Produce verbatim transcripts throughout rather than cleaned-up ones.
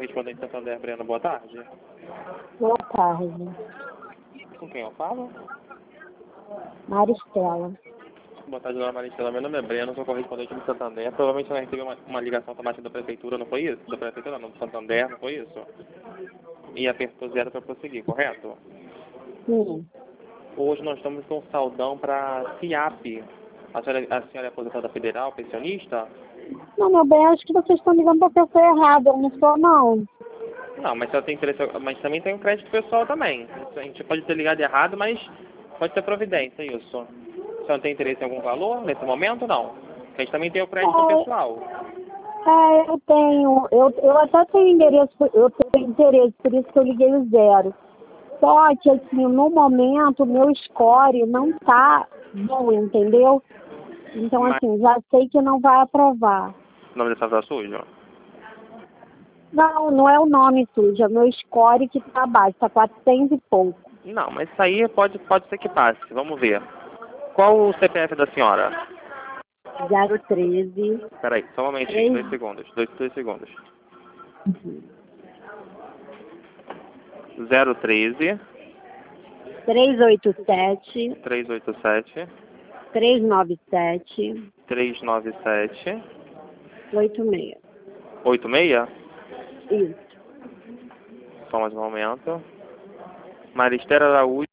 correspondente Santander, Breno, boa tarde. Boa tarde. Com quem eu falo? Maristela. Boa tarde, dona Maristela. Meu nome é Breno, sou correspondente do Santander. Provavelmente você recebeu uma, uma ligação automática da prefeitura, não foi isso? Da prefeitura não, do Santander, não foi isso? E apertou zero para prosseguir, correto? Sim. Hoje nós estamos com um saldão para FIAP. A senhora, a senhora é aposentada federal, pensionista? Não, meu bem, acho que vocês estão ligando para a pessoa errada. Eu não sou, não. Não, mas, tem interesse, mas também tem um crédito pessoal também. A gente pode ter ligado errado, mas pode ter providência, isso. A senhora tem interesse em algum valor nesse momento? Não. A gente também tem o crédito É, pessoal. é, eu tenho. Eu, eu até tenho endereço, eu tenho interesse, por isso que eu liguei o zero. Só que, assim, no momento, o meu score não tá bom, entendeu? Então, Mas assim, já sei que não vai aprovar. o nome dessa pessoa é sujo? Não, não é o nome sujo, é o meu score que tá abaixo, tá quatrocentos e pouco. Não, mas isso aí pode, pode ser que passe. Vamos ver. Qual o C P F da senhora? zero treze. Peraí, só um momentinho, dois segundos. Dois, dois segundos. zero treze, três oito sete, trezentos e oitenta e sete, três nove sete, trezentos e noventa e sete, oito seis. oitenta e seis? Isso, Só mais um momento. Maristela Araújo.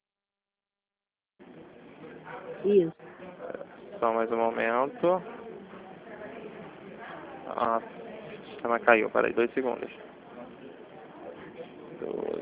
isso. Só mais um momento. Ah, o sistema caiu. Peraí, dois segundos. Dois.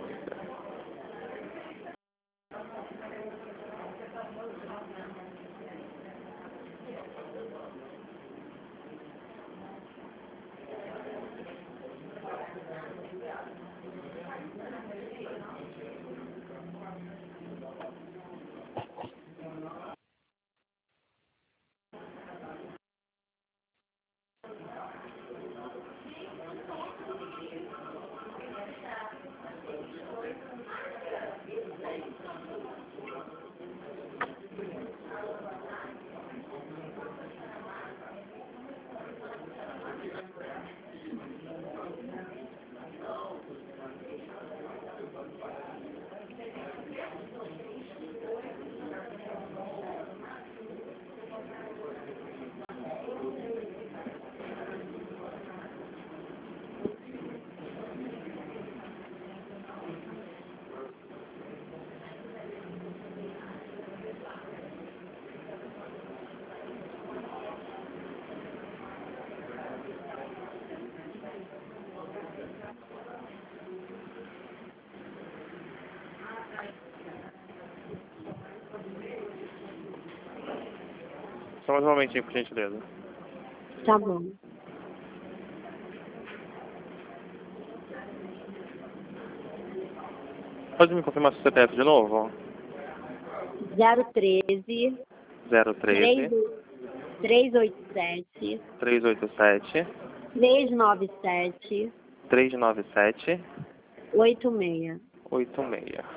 Só mais um momentinho, por gentileza. Tá bom. Pode me confirmar seu C P F de novo? zero treze, zero treze, três oito sete, trezentos e oitenta e sete, três nove sete, trezentos e noventa e sete, oito seis. oitenta e seis.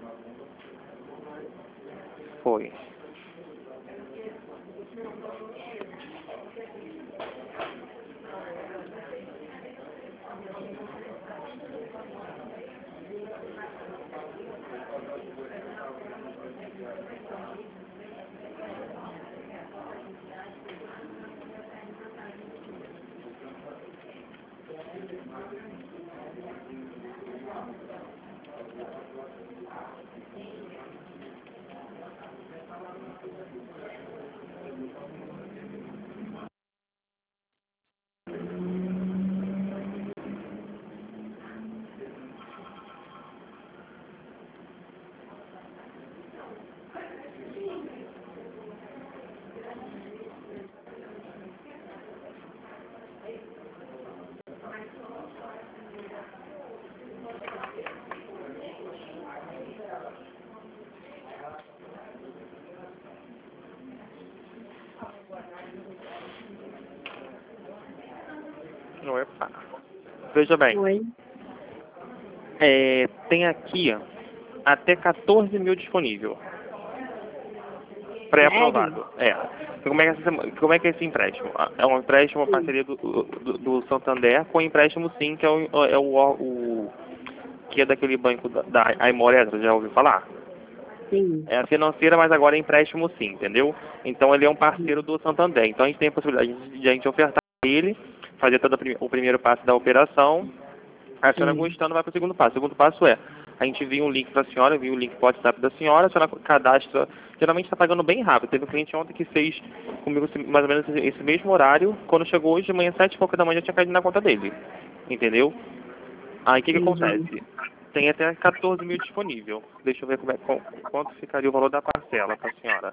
Foi. Opa. Veja bem, Oi. é, tem aqui até quatorze mil disponível. Pré-aprovado. É. Como é, que é, como é que é esse empréstimo? É um empréstimo, uma parceria do, do, do Santander com empréstimo sim, que é o, é o, o que é daquele banco da, da Aimor Eletro, já ouviu falar? Sim. É a financeira, mas agora é empréstimo sim, entendeu? Então ele é um parceiro do Santander. Então a gente tem a possibilidade de a gente ofertar ele, fazer todo o primeiro passo da operação. A senhora gostando vai para o segundo passo. O segundo passo é, a gente envia um link para a senhora, envia o link para o WhatsApp da senhora, a senhora cadastra, geralmente está pagando bem rápido. Teve um cliente ontem que fez comigo mais ou menos esse mesmo horário, quando chegou hoje de manhã, sete e pouca da manhã, já tinha caído na conta dele. Entendeu? Aí o que, que acontece? Tem até quatorze mil disponível. Deixa eu ver como é, quanto ficaria o valor da parcela para a senhora.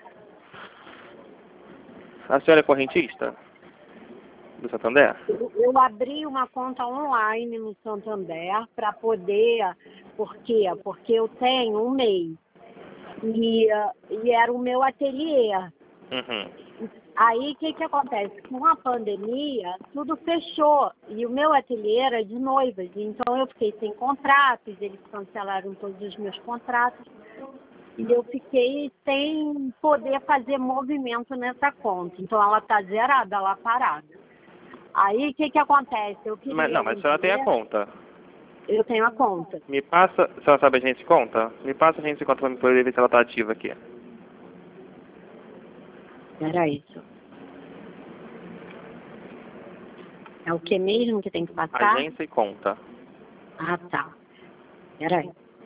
A senhora é correntista? Do Santander? Eu, eu abri uma conta online no Santander para poder, por quê? Porque eu tenho um mês e, e era o meu ateliê. Uhum. Aí o que, que acontece? Com a pandemia, tudo fechou e o meu ateliê era de noivas, então eu fiquei sem contratos, eles cancelaram todos os meus contratos e eu fiquei sem poder fazer movimento nessa conta. Então ela está zerada, ela parada. Aí o que, que acontece? Eu queria Mas, não, mas a senhora tem a conta. Eu tenho a conta. Me passa, a senhora sabe a gente conta? Me passa a gente conta para eu poder ver se ela está ativa aqui. Era isso. É o que mesmo que tem que passar? Agência e conta. Ah, tá. Peraí.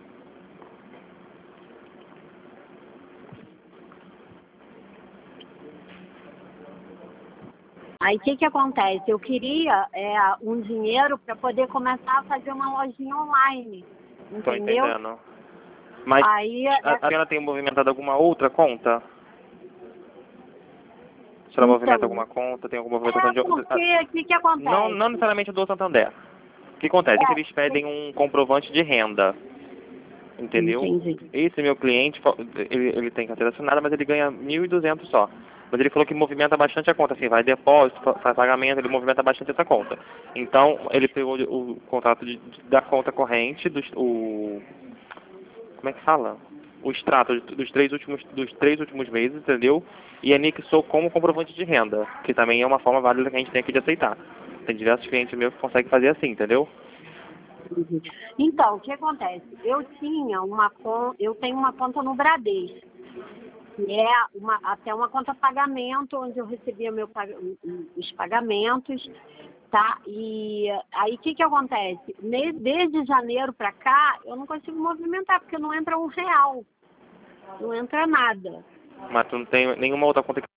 Aí o que, que acontece? Eu queria é, um dinheiro para poder começar a fazer uma lojinha online. Entendeu? Tô entendendo. Mas Aí, a, a senhora tem movimentado alguma outra conta? A senhora então, movimenta alguma conta? Tem alguma movimentação é de porque o que, que acontece? Não, não necessariamente do Santander. O que acontece? É que É, eles pedem um comprovante de renda. Entendeu? Entendi. Esse meu cliente, ele, ele tem carteira assinada, mas ele ganha mil e duzentos só. Mas ele falou que movimenta bastante a conta, assim, vai depósito, faz pagamento, ele movimenta bastante essa conta. Então, ele pegou o, o contrato de, da conta corrente, dos, o... como é que fala? O extrato dos três últimos, dos três últimos meses, entendeu? E anexou como comprovante de renda, que também é uma forma válida que a gente tem aqui de aceitar. Tem diversos clientes meus que conseguem fazer assim, entendeu? Então, o que acontece? Eu tinha uma conta, eu tenho uma conta no Bradesco, que é uma, até uma conta pagamento, onde eu recebia meu, os pagamentos, tá? E aí o que, que acontece? Desde janeiro para cá, eu não consigo movimentar, porque não entra um real, não entra nada. Mas tu não tem nenhuma outra conta que...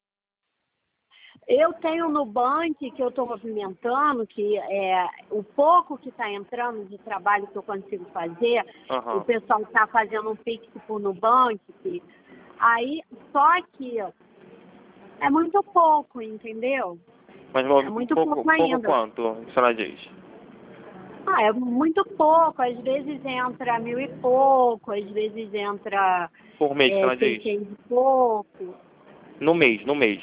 Eu tenho no Nubank que eu estou movimentando, que é o pouco que está entrando de trabalho que eu consigo fazer, Uhum. o pessoal está fazendo um Pix por Nubank, que, aí, só que é muito pouco, entendeu? Mas é muito pouco, pouco ainda. pouco quanto, a senhora diz? Ah, é muito pouco, às vezes entra mil e pouco, às vezes entra Por mês, é, a senhora diz? seiscentos e pouco. No mês, no mês.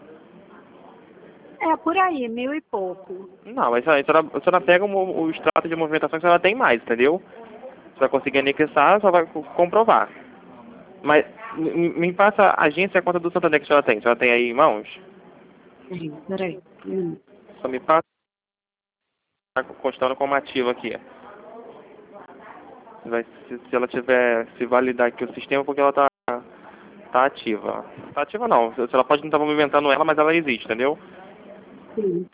É, por aí, mil e pouco. Não, mas a senhora, a senhora pega o, o extrato de movimentação que a senhora tem mais, entendeu? Você vai conseguir anexar, só vai comprovar. Mas me, me passa a agência e a conta do Santander que a senhora tem. A senhora tem aí em mãos? Sim, peraí. Hum. Só me passa. Está constando como ativa aqui. Vai, se, se ela tiver, se validar aqui o sistema, porque ela está tá ativa. Tá ativa não. Se ela pode não estar movimentando ela, mas ela existe, entendeu? Sim.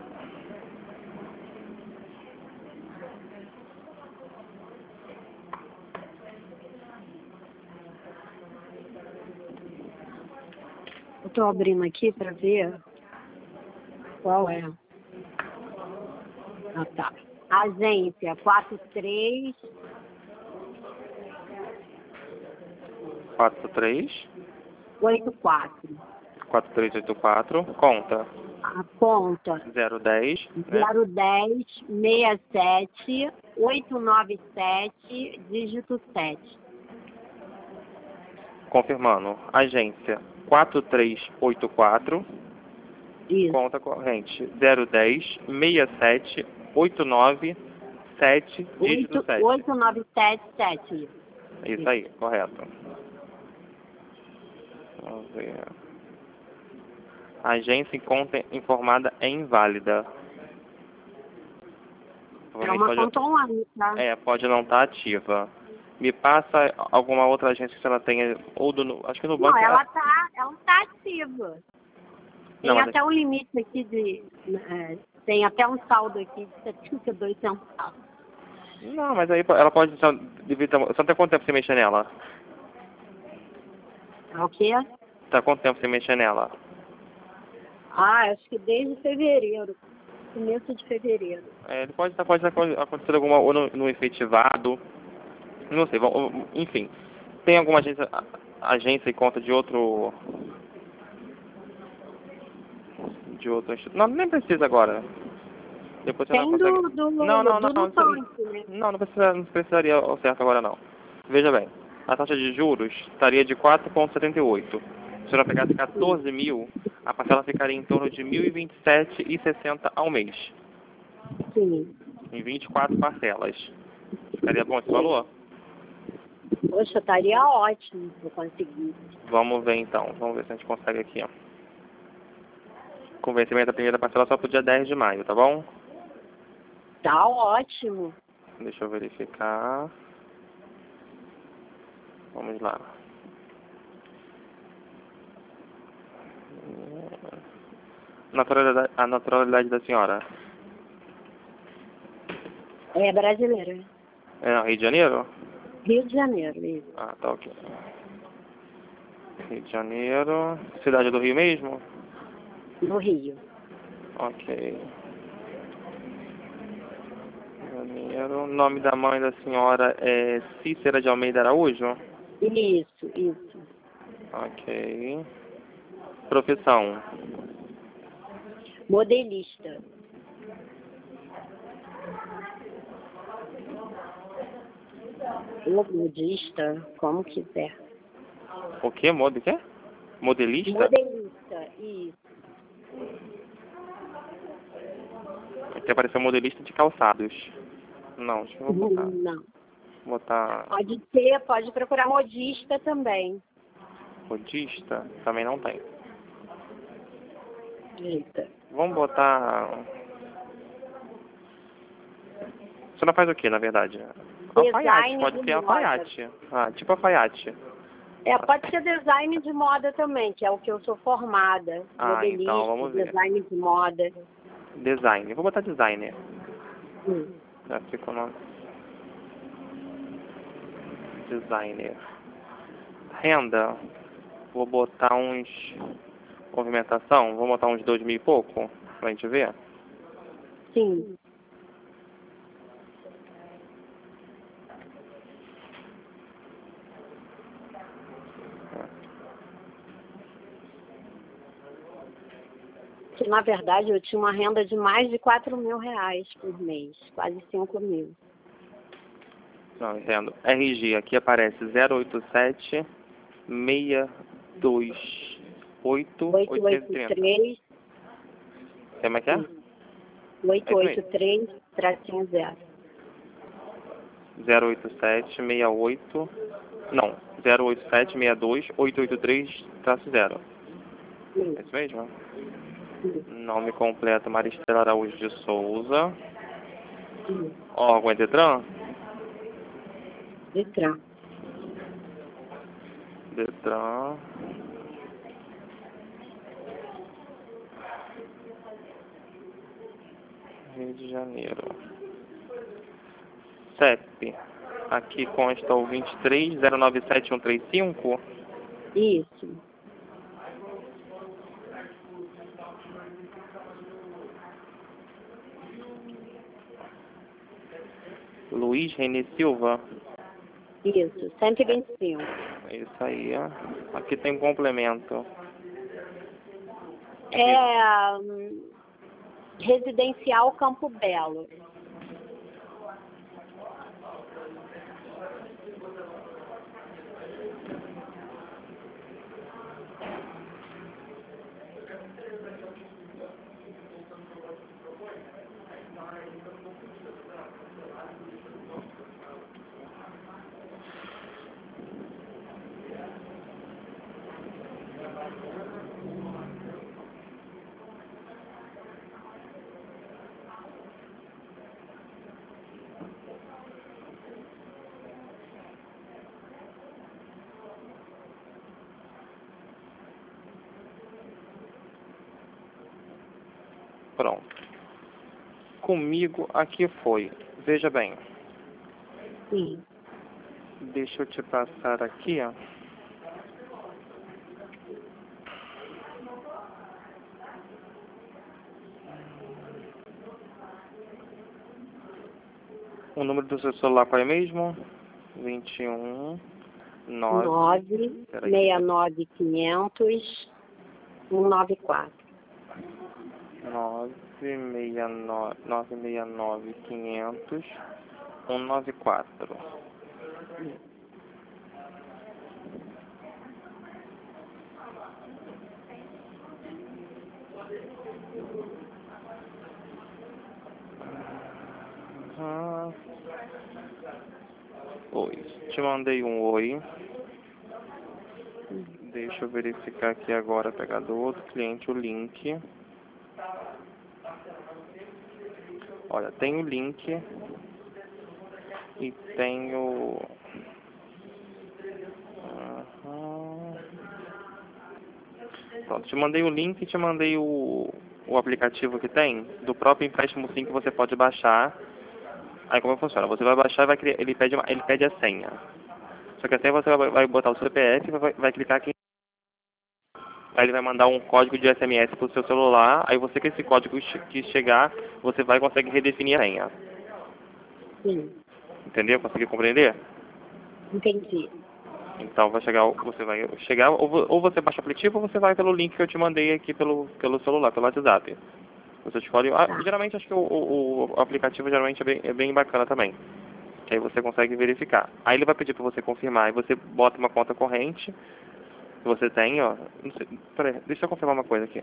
Eu estou abrindo aqui para ver qual é. Ah, tá. Agência quatro três quatro três oito quatro. quatro três oito quatro. Conta. A conta zero dez. Né? zero dez seis sete oito nove sete, dígito sete. Confirmando. Agência quatro três oito quatro. Isso. Conta corrente zero dez seis sete oito nove sete, dígito sete. oito nove sete sete. Isso aí, correto. Vamos ver. A agência em conta informada é inválida. É uma pode, conta online, tá? É, pode não estar ativa. Me passa alguma outra agência que ela tenha, ou do, acho que no banco... Não, ela tá, ela tá ativa. Tem Não, até um limite aqui de... É, tem até um saldo aqui de setenta e dois centavos. Não, mas aí ela pode... Só, só tem quanto tempo você mexer nela? É o quê? Tá quanto tempo você mexer nela? Ah, acho que desde fevereiro. Começo de fevereiro. É, ele pode estar pode estar acontecendo alguma... Ou no, no efetivado. Não sei, vamos, enfim. Tem alguma agência, agência e conta de outro... De outro instituto? Não, nem precisa agora. Depois você não Tem consegue... do, do, Não, não, do não. Nubank, né? Não, não, precisa, não precisaria ao certo agora não. Veja bem, a taxa de juros estaria de quatro vírgula setenta e oito. Se ela pegasse quatorze mil, a parcela ficaria em torno de mil e vinte e sete reais e sessenta centavos ao mês. Sim. Em vinte e quatro parcelas. Ficaria bom esse valor? Poxa, estaria ótimo se eu conseguisse. Vamos ver então. Vamos ver se a gente consegue aqui, ó. Com vencimento da primeira parcela só pro dia dez de maio, tá bom? Tá ótimo. Deixa eu verificar. Vamos lá. Naturalidade, a naturalidade da senhora? É brasileira. É no Rio de Janeiro? Rio de Janeiro, isso. Ah, tá ok. Rio de Janeiro. Cidade do Rio mesmo? No Rio. Ok. Janeiro. Nome da mãe da senhora é Cícera de Almeida Araújo? Isso, isso. Ok. Profissão? Modelista. Ou modista, como quiser. O quê? Mod... O quê? Modelista? Modelista, isso. Aqui apareceu modelista de calçados. Não, deixa eu botar. Não. Botar Pode ser, pode procurar modista também. modista? Também não tem. Eita. Vamos botar... Você não faz o que, na verdade? Alfaiate, Design pode de ser moda. alfaiate. Ah, tipo alfaiate. É, pode ser design de moda também, que é o que eu sou formada. Ah, Modelista, então, vamos ver. design de moda. Design. Eu vou botar designer. Hum. Já ficou o nome. Designer. Renda. Vou botar uns... Movimentação. Vou botar uns dois mil e pouco. Pra gente ver. Sim. Que, na verdade, eu tinha uma renda de mais de quatro mil reais por mês. Quase cinco mil. Não, entendo. R G, aqui aparece zero oito sete, seis dois oito, oito oito oito três três. Como é que é? oito oito três, tracinho zero. zero oito sete, seis oito... Não, zero oito sete, seis dois, oito oito três, traço zero. É isso mesmo? Nome completo, Maristela Araújo de Souza. Órgão é Detran? Detran. Detran. Rio de Janeiro. C E P. Aqui consta o vinte e três zero nove sete um três cinco. Isso. Luiz René Silva. Isso, cento e vinte e cinco. É isso aí, ó. Aqui tem um complemento. É hum, Residencial Campo Belo. Pronto. Comigo aqui foi. Veja bem. Sim. Deixa eu te passar aqui, ó. O número do seu celular qual é mesmo? vinte e um, nove, nove seis nove quinhentos, cento e noventa e quatro. nove seis nove, nove seis nove, quinhentos, cento e noventa e quatro. Ah, oi. Te mandei um oi. Deixa eu verificar aqui agora, pegar do outro cliente o link. Olha, tem o link e tem o... Uhum. Pronto, te mandei o link e te mandei o, o aplicativo que tem do próprio empréstimo sim que você pode baixar. Aí como funciona? Você vai baixar e vai criar, ele pede, uma, ele pede a senha. Só que a senha você vai, vai botar o C P F e vai, vai clicar aqui. Aí ele vai mandar um código de S M S pro seu celular. Aí você, com esse código que chegar, você vai e consegue redefinir a senha. Sim. Entendeu? Conseguiu compreender? Entendi. Então vai chegar, você vai chegar, ou, vo- ou você baixa o aplicativo ou você vai pelo link que eu te mandei aqui pelo, pelo celular, pelo WhatsApp. Você escolhe. Ah, Tá. geralmente acho que o, o, o aplicativo geralmente é bem, é bem bacana também. Que aí você consegue verificar. Aí ele vai pedir para você confirmar. Aí você bota uma conta corrente que você tem, ó. Não sei, peraí, deixa eu confirmar uma coisa aqui.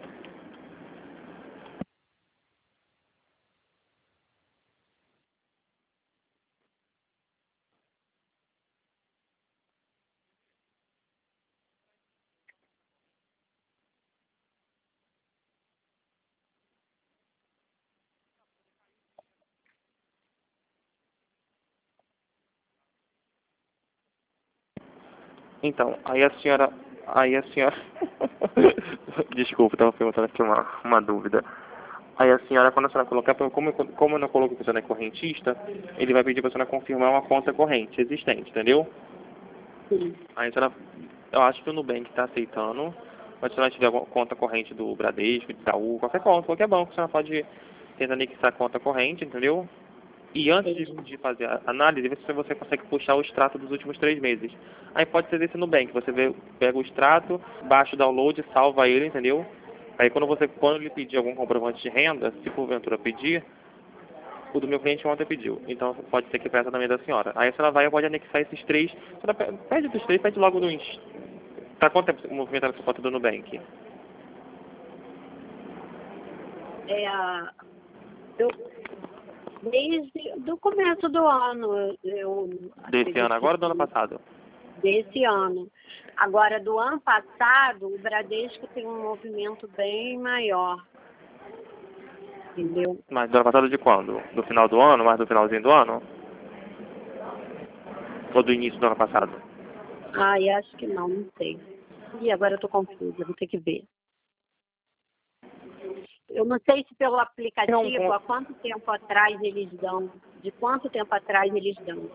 Então, aí a senhora. Aí a senhora. Desculpa, estava perguntando aqui uma, uma dúvida. Aí a senhora, quando a senhora colocar, como, eu- como eu não coloco que a senhora é correntista, ele vai pedir para a senhora confirmar uma conta corrente existente, entendeu? Sim. Aí a senhora, eu acho que o Nubank está aceitando, mas se a senhora tiver alguma conta corrente do Bradesco, de Itaú, qualquer conta, qualquer banco, a senhora pode tentar anexar a conta corrente, entendeu? E antes de, Entendi. de fazer a análise, você, você consegue puxar o extrato dos últimos três meses. Aí pode ser desse Nubank, você vê, pega o extrato, baixa o download, salva ele, entendeu? Aí quando você, quando ele pedir algum comprovante de renda, se porventura pedir, o do meu cliente ontem pediu. Então pode ser que peça também da senhora. Aí a senhora vai e pode anexar esses três. A senhora pe- pede dos três, pede logo dos... Tá quanto tempo movimentando essa conta do Nubank? É, a- eu, desde do começo do ano, eu Desse ano acredito que agora ou do ano sim, passado? desse ano. Agora, do ano passado, o Bradesco tem um movimento bem maior, entendeu? Mas do ano passado de quando? Do final do ano? Mais do finalzinho do ano? Ou do início do ano passado? Ai, acho que não, não sei. E agora eu tô confusa, vou ter que ver. Eu não sei se pelo É um, aplicativo, um- há quanto tempo atrás eles dão, de quanto tempo atrás eles dão.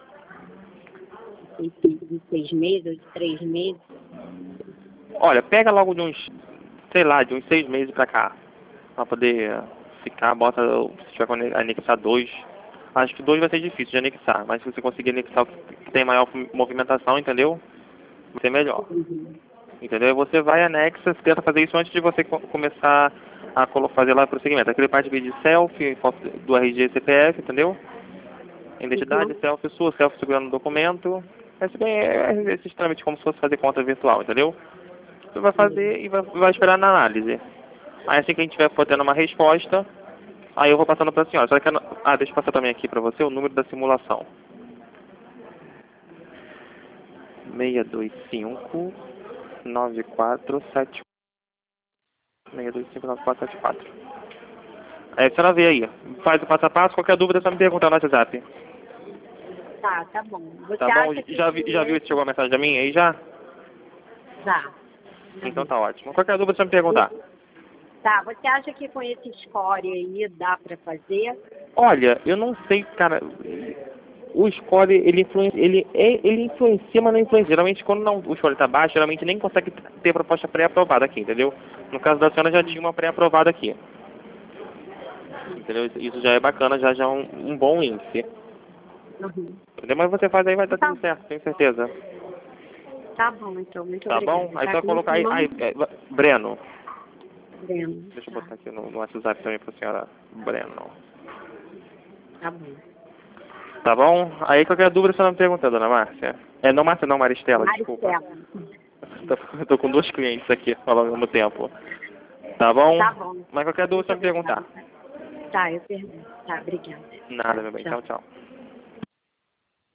De seis meses ou de três meses. Olha, pega logo de uns, sei lá, de uns seis meses pra cá. Pra poder ficar, bota, se tiver que anexar dois. Acho que dois vai ser difícil de anexar, mas se você conseguir anexar o que tem maior movimentação, entendeu? Vai ser melhor. Uhum. Entendeu? E você vai, anexa, você tenta fazer isso antes de você co- começar a colo- fazer lá o prosseguimento. Aquele parte de selfie, foto do R G e C P F, entendeu? Identidade, Uhum. selfie sua, selfie segurando o documento. Esse bem é é esses trâmites como se fosse fazer conta virtual, entendeu? Você vai Sim. fazer e vai, vai esperar na análise. Aí assim que a gente tiver for tendo uma resposta, aí eu vou passando para a senhora. Só que, a- ah, deixa eu passar também aqui para você o número da simulação. seis dois cinco, nove quatro sete seis dois cinco, nove quatro sete quatro. Aí a senhora vê aí, faz o passo a passo, qualquer dúvida é só me perguntar no WhatsApp. Tá, tá bom. Você Tá bom? acha que Já, vi, já com viu se esse... chegou a mensagem a mim aí já? Tá. Então tá ótimo. Qualquer dúvida é só me perguntar. Tá, você acha que com esse score aí dá para fazer? Olha, eu não sei, cara. O score, ele, influen- ele, é- ele influencia, mas não influencia. Geralmente, quando não, o score está baixo, geralmente nem consegue ter proposta pré-aprovada aqui, entendeu? No caso da senhora, já tinha uma pré-aprovada aqui. Entendeu? Isso já é bacana, já, já é um, um bom índice. Uhum. Entendeu? Mas você faz aí, vai dar Tá. tudo certo, tenho certeza. Tá bom, então, muito Tá obrigada. bom? Aí Tá, só como é colocar seu aí, nome? aí é, Breno. Breno. Deixa eu Tá, botar aqui no, no WhatsApp também pra senhora. Breno. tá bom. Tá bom? Aí qualquer dúvida você não me pergunta, dona Márcia. É, não Márcia, não, Maristela, desculpa. Maristela. Tô, eu tô com dois clientes aqui falando ao mesmo tempo. Tá bom? Tá bom. Mas qualquer dúvida você me perguntar. Tá, eu pergunto. Tá, obrigada. Nada, Tá, meu bem. tchau. Tchau, tchau.